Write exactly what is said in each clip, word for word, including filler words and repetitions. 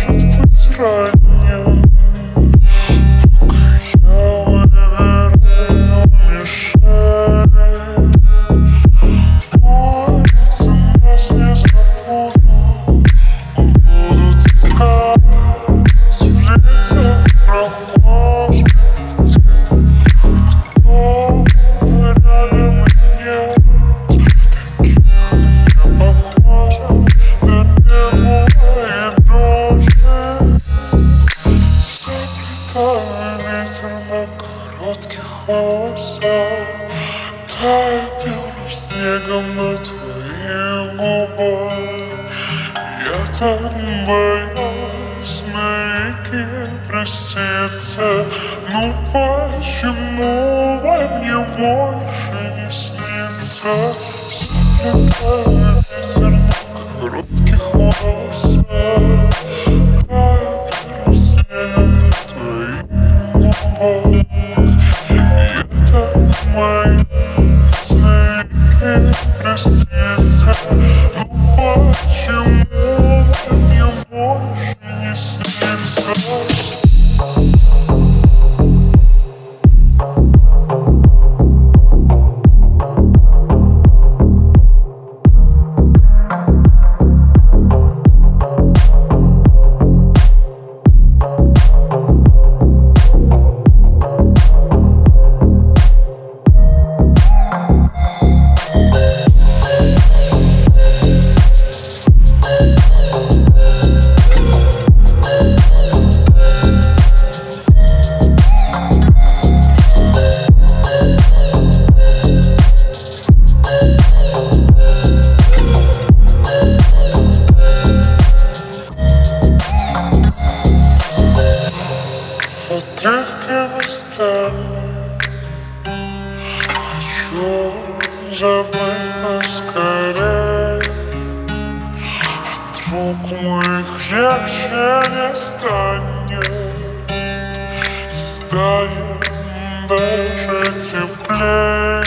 может быть ранним, пока я выбираю мишень. Улицы нас не забуду, будут искать в лицах прохожих те, кто рядом и нет. Таких не похожих на белые дрожжи. Заплетаю ветер на коротких волосах, таю первым снегом на твоих губах. Я так боюсь навеки проститься. Ну почему во мне больше не снится? Заплетаю ветер на коротких волосах, таю первым снегом на твоих губах. Я так боюсь навеки проститься. Ну почему во мне больше не снится? Отрывки местами хочу забыть поскорей. От рук моих легче не станет, не станет даже теплей.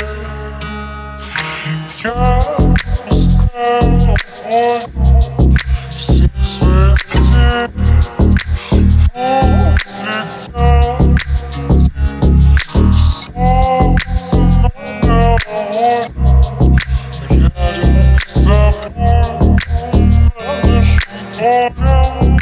Я пускаю волю всех своих теней. Пусть летят солнце над головой, рядом с собой на нашем поле.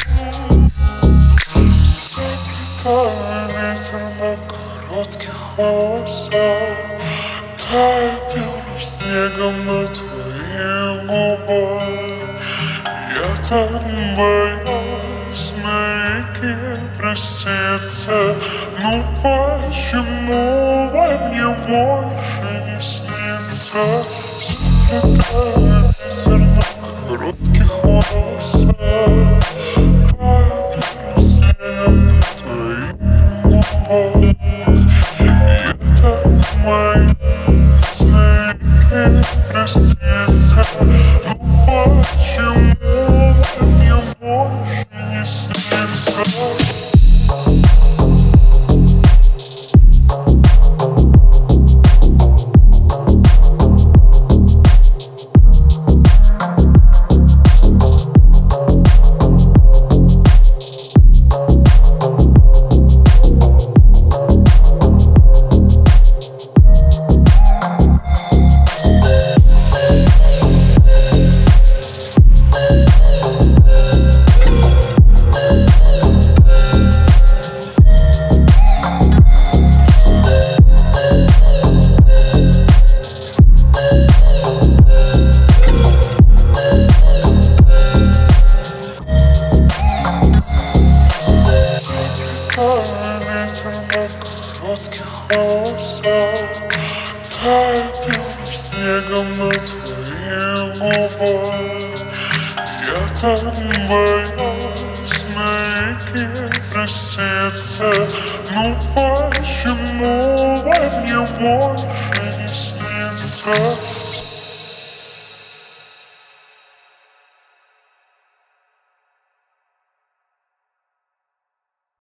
Заплетаю ветер на коротких волосах, таю первым снегом на твоих губах. Я так боюсь навеки проститься. Ну почему во мне больше не снится? Заплетаю ветер на коротких волосах, таю первым снегом на твоих губах. Я так боюсь навеки проститься. Ну почему во мне больше не снится? Ветер на коротких волосах, таю первым снегом на твоих губах. Я так боюсь навеки проститься. Ну почему во мне больше не снится?